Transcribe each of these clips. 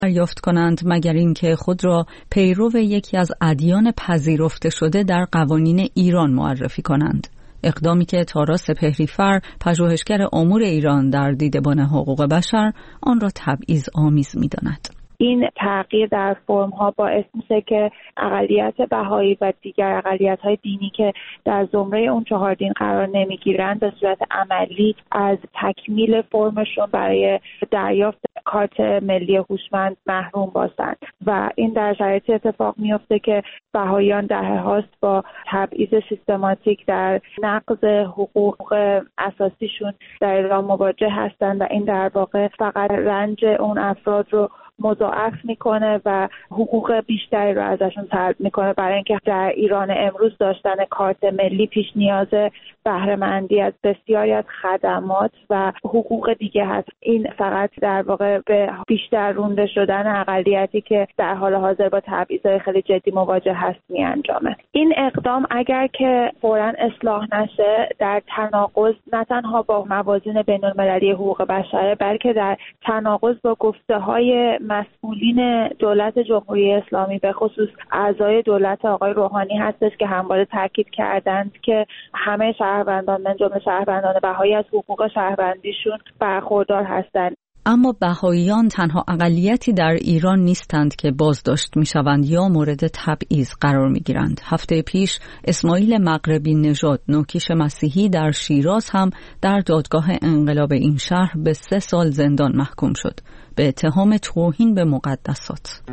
دریافت کنند مگر اینکه خود را پیرو یکی از ادیان پذیرفته شده در قوانین ایران معرفی کنند. اقدامی که تارا سپهری‌فر، پژوهشگر امور ایران در دیدبان حقوق بشر، آن را تبعیض‌آمیز می‌داند. این تغییر در فرم‌ها باعث میشه که اقلیت بهایی و دیگر اقلیت‌های دینی که در زمره اون 4 دین قرار نمیگیرند به صورت عملی از تکمیل فرمشون برای دریافت کارت ملی هوشمند محروم باشند و این در شرایطی اتفاق میفته که بهاییان دهه‌هاست با تبعیض سیستماتیک در نقض حقوق اساسیشون در ایران مواجه هستند و این در واقع فقط رنج اون افراد رو مضاعف میکنه و حقوق بیشتری رو ازشون سلب میکنه، برای اینکه در ایران امروز داشتن کارت ملی پیش نیاز بهره مندی از بسیاری از خدمات و حقوق دیگه هست. این فقط در واقع به بیشتر رونده شدن اقلیتی که در حال حاضر با تبعیض‌های خیلی جدی مواجه هست میانجامه. این اقدام اگر که فوراً اصلاح نشه در تناقض نه تنها با موازین بین‌المللی حقوق بشر بلکه در تناقض با گفته‌های مسئولین دولت جمهوری اسلامی به خصوص اعضای دولت آقای روحانی هستش که همواره تاکید کردند که همه شهروندان من جمله شهروندان بهایی از حقوق شهروندیشون برخوردار هستند. اما بهاییان تنها اقلیتی در ایران نیستند که بازداشت می‌شوند یا مورد تبعیض قرار می‌گیرند. هفته پیش اسماعیل مغربی نژاد، نوکیش مسیحی در شیراز هم در دادگاه انقلاب این شهر به 3 سال زندان محکوم شد به اتهام توهین به مقدسات.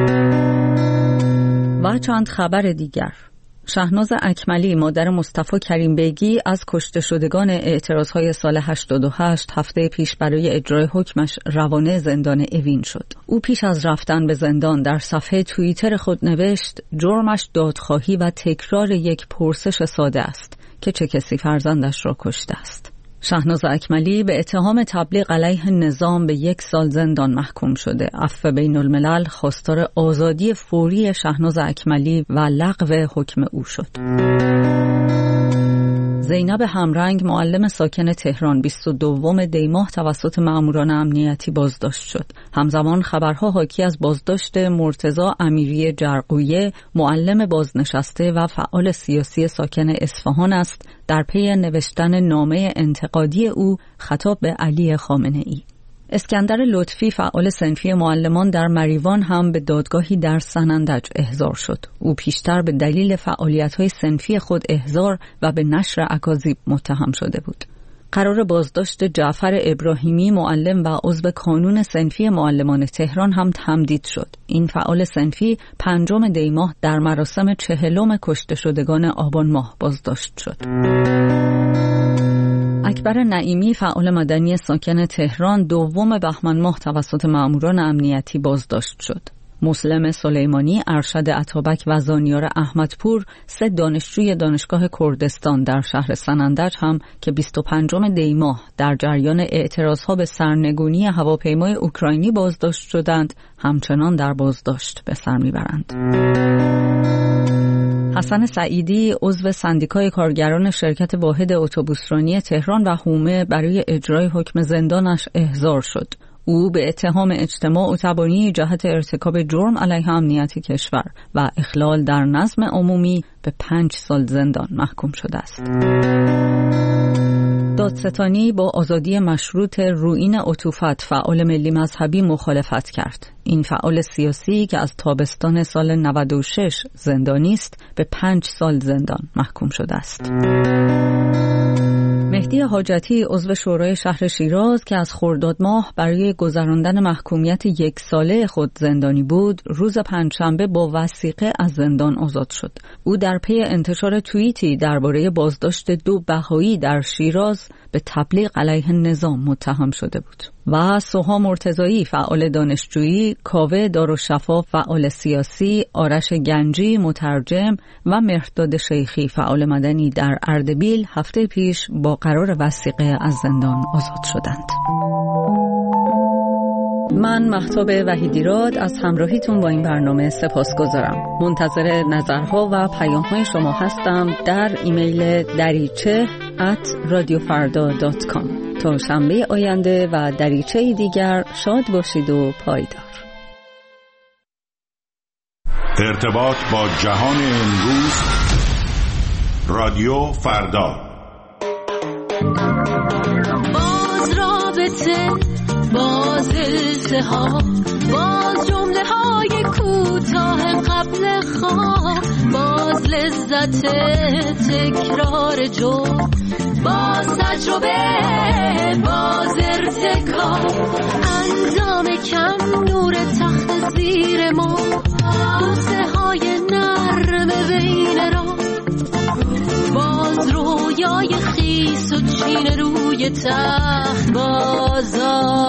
و چند خبر دیگر. شهناز اکملی، مادر مصطفی کریم بیگی، از کشته شدگان اعتراضهای سال 88 هفته پیش برای اجرای حکمش روانه زندان اوین شد. او پیش از رفتن به زندان در صفحه توییتر خود نوشت جرمش دادخواهی و تکرار یک پرسش ساده است که چه کسی فرزندش را کشته است. شهناز اکملی به اتهام تبلیغ علیه نظام به 1 سال زندان محکوم شده. عفو بین الملل خواستار آزادی فوری شهناز اکملی و لغو حکم او شد. زینب همرنگ، معلم ساکن تهران، 22 دی ماه توسط ماموران امنیتی بازداشت شد. همزمان خبرها حاکی از بازداشت مرتضی امیری جرقویه، معلم بازنشسته و فعال سیاسی ساکن اصفهان است در پی نوشتن نامه انتقادی او خطاب به علی خامنه‌ای. اسکندر لطفی، فعال صنفی معلمان در مریوان، هم به دادگاهی در سنندج احضار شد. او پیشتر به دلیل فعالیت‌های صنفی خود احضار و به نشر اکاذیب متهم شده بود. قرار بازداشت جعفر ابراهیمی، معلم و عضو کانون صنفی معلمان تهران، هم تمدید شد. این فعال صنفی 5 دی ماه در مراسم 40 کشته شدگان آبان ماه بازداشت شد. اکبر نعیمی، فعال مدنی ساکن تهران، 2 بهمن ماه توسط ماموران امنیتی بازداشت شد. مسلم سلیمانی، ارشد اتابک و زانیار احمدپور، 3 دانشجوی دانشگاه کردستان در شهر سنندج هم که 25 دی ماه در جریان اعتراضها به سرنگونی هواپیمای اوکراینی بازداشت شدند، همچنان در بازداشت به سر میبرند. حسن سعیدی، عضو سندیکای کارگران شرکت واحد اتوبوسرانی تهران و حومه، برای اجرای حکم زندانش احضار شد. او به اتهام اجتماع و تبانی جهت ارتکاب جرم علیه امنیت کشور و اخلال در نظم عمومی به 5 سال زندان محکوم شده است. دادستانی با آزادی مشروط روئین عطوفت، فعال ملی مذهبی، مخالفت کرد. این فعال سیاسی که از تابستان سال 96 زندانی است به 5 سال زندان محکوم شده است. مهدی حاجتی، عضو شورای شهر شیراز که از خرداد ماه برای گذراندن محکومیت 1 ساله خود زندانی بود، روز پنجشنبه با وثیقه از زندان آزاد شد. او در پی انتشار توییتی درباره بازداشت 2 بهایی در شیراز به تبلیغ علیه نظام متهم شده بود. و سوها مرتضایی، فعال دانشجویی، کاوه دارالشفا، فعال سیاسی، آرش گنجی، مترجم و مهرداد شیخی، فعال مدنی در اردبیل، هفته پیش با قرار وثیقه از زندان آزاد شدند. من مهتاب وحیدیراد از همراهیتون با این برنامه سپاسگزارم. منتظر نظرها و پیام‌های شما هستم در ایمیل dariche@radiofarda.com. تا شنبه آینده و دریچه دیگر شاد باشید و پایدار. ارتباط با جهان امروز. رادیو فردا. باز رابطه، باز التهاب، باز جمله های کوتاه قبل خواب، باز لذت تکرار جرم، باز تجربه، باز ارتکاب، اندام کم، نور تخت زیر ما، بوسه های نرم بین را، باز رویای خیس و چین روی تخت، باز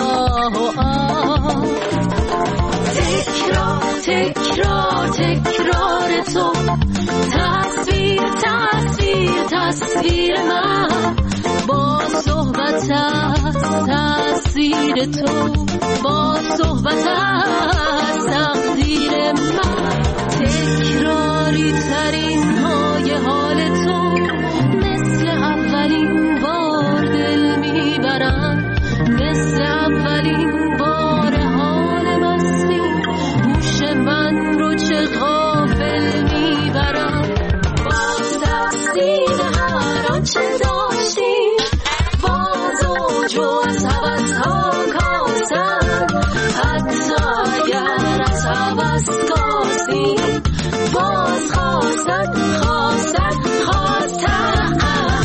تکرار تکرار تکرار تو، تصویر تصویر تصویر من، با صحبت از تصویر تو، با صحبت از تقدیر من، تکراری ترین های حال تو، مثل اولین بار دل میبرم، مثل اولین بار حال مستی، گوش من رو چه غافل میبرم، باز تفسیر هر آنچه داشتیم، باز اوج و از حوض ها کاسم، حتی اگر از حوض کاسیم، باز خواستن خواستن خواستن،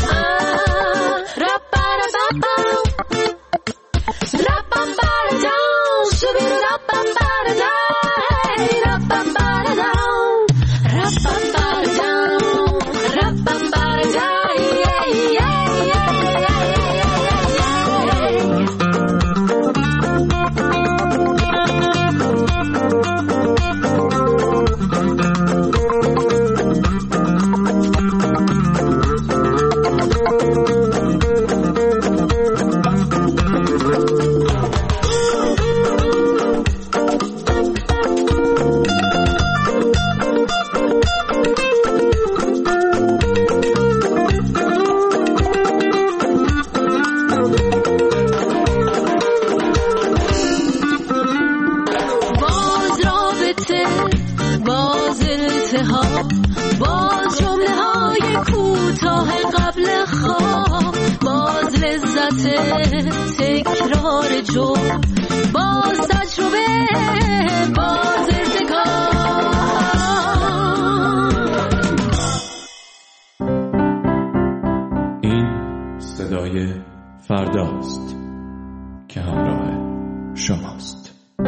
باز جمله های کوتاه قبل خواب، باز لذت تکرار جرم، باز تجربه، باز ارتکاب. این صدای فرداست که همراه شماست.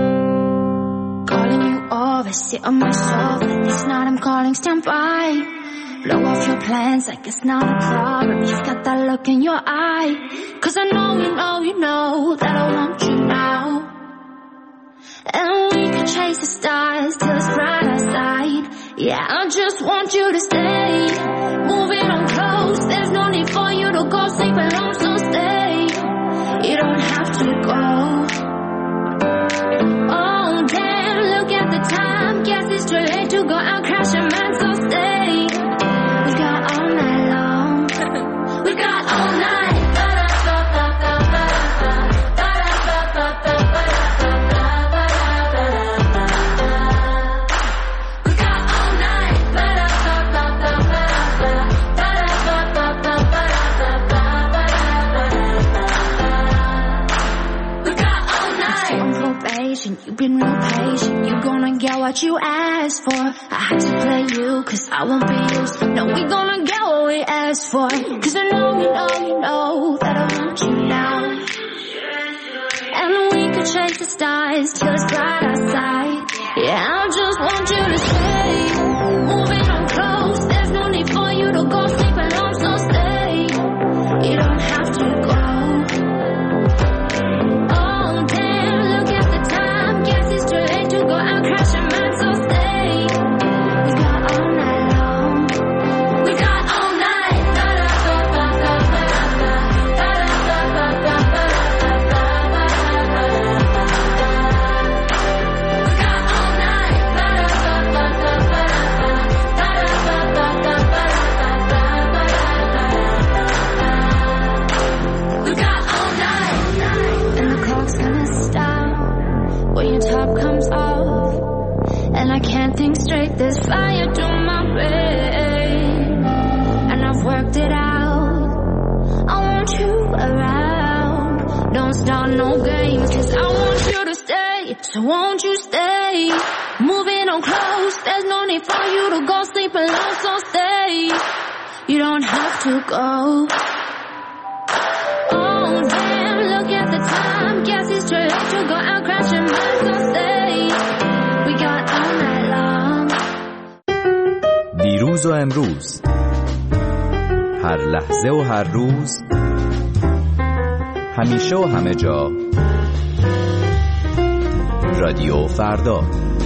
Sit on my sofa, this night I'm calling, stand by. Blow off your plans like it's not a problem. You've got that look in your eye. Cause I know you know that I want you now. And we can chase the stars till it's bright outside. Yeah, I just want you to stay. Moving on close, there's no need for you to go sleep alone, so stay. You don't have to go. Oh damn, look at the time. Guess it's too late to go out crashing, man, so stay. We got all night long. We got all night. You've been real patient, you're gonna get what you asked for. I had to play you, cause I won't be used. No, we're gonna get what we asked for. Cause I know you know that I want you now. And we could chase the stars till it's bright outside. Yeah, I just want you to stay. Moving on close, there's no need for you to go sleep alone, so stay. You don't have to go. break this fire to my brain, and I've worked it out. I want you around. Don't start no games, 'cause I want you to stay. So won't you stay? Moving on close, there's no need for you to go sleep alone, so stay. You don't have to go. Oh damn, look at the time. Guess it's too late to go out crashing mine, so stay. We got all night long. دیروز و امروز، هر لحظه و هر روز، همیشه و همه جا، رادیو فردا.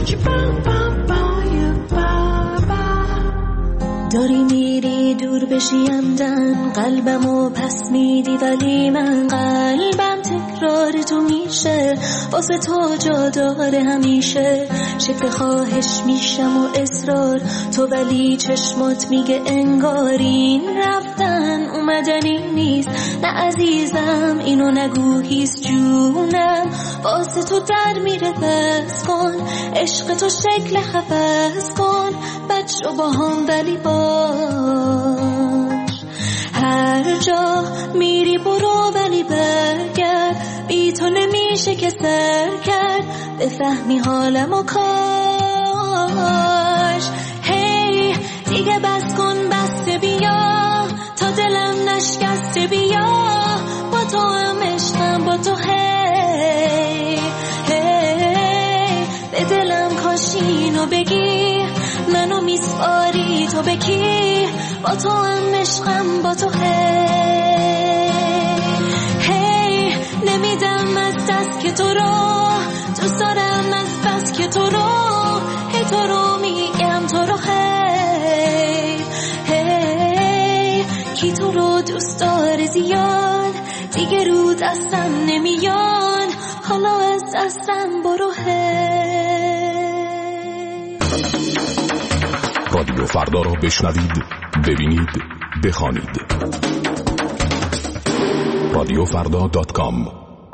داری میری دور بشی عمدن، قلبمو پس میدی ولی من قلبم تکرار تو میشه، واسه تو جا داره همیشه. شکل خواهش میشم و اصرار تو، ولی چشمات میگه انگارین رفتن اومدنی نیست. نه عزیزم اینو نگو هیست جونم، واسه تو در میره بس کن، عشق تو شکل خفص کن، بچه با هم ولی باش. هر جا میری برو ولی برگرد، بی تو نمیشه که سر کرد، بفهمی حالمو کاش. هی دیگه بس کن، بسته بیا تا دلم نشکسته، بیا با تو هم عشقم با تو. هی هی به دلم کاش اینو بگی، منو میسپاری تو به کی، با تو هم عشقم با تو. هی نمیدم از دست که تو رو دوست دارم، از بس که تو رو هی تو رو میگم تو رو. هی کی تو رو دوست داره زیاد، دیگه رو دستم نمیاد، حالا از دستم برو. رادیو فردا رو بشنوید، ببینید، بخوانید. radiofrda.com.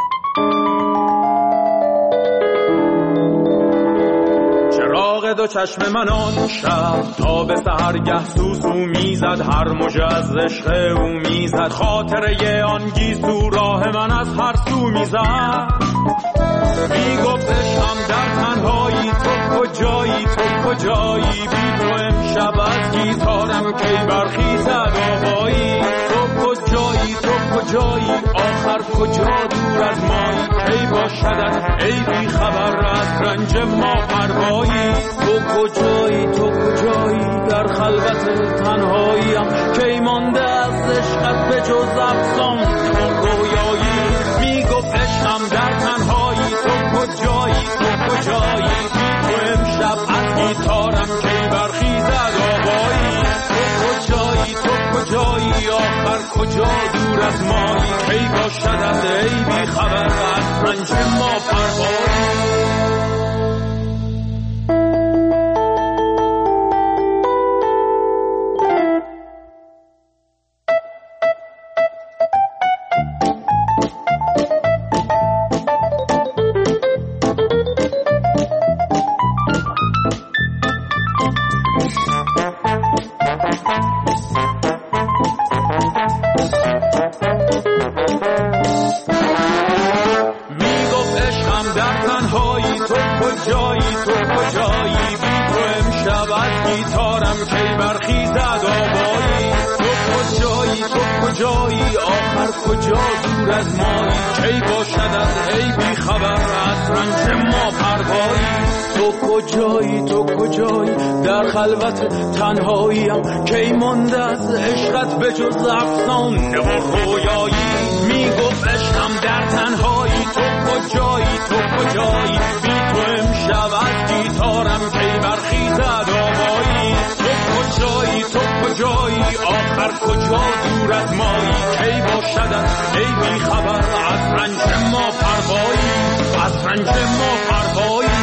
چراغ دو چشم من آن شب تا به سحرگه سوسو میزد، هر موج از عشق او میزد، خاطره آن گیسو راه من از هر سو میزد. میگفتش هم در تنهایی تو کجایی، تو کجایی، بی تو امشب از گیتارم کی برخیزد آوایی. تو کجایی، تو کجایی، آخر کجا دور از مایی، کی باشدت ای بی خبر از رنج ما پروایی. تو کجایی، تو کجایی، در خلوت تنهاییم کی مانده از عشقت به جز افسان و رویایی. میگفت عشقم در تنهایی، تو کجایی، تو کجایی، بی تو امشب از گیتارم کی برخیزد آوایی. تو کجایی، تو کجایی، آخر کجا دور از مایی، کی باشدت ای بی خبر از رنج ما پروایی. کجا دور از مایی، کی باشدت ای بی خبر از رنج ما پروایی. تو کجایی، تو کجایی، در خلوت تنهاییم کی مانده از عشقت به جز افسانه و رویایی. میگفت عشقم در تنهایی، تو کجایی، تو کجایی، بی تو امشب از گیتارم کی برخیزد آوایی. تو کجایی، تو کجایی، آخر کجا دور از مایی، کی باشدت ای بی خبر از رنج ما پروایی، از رنج ما پروایی.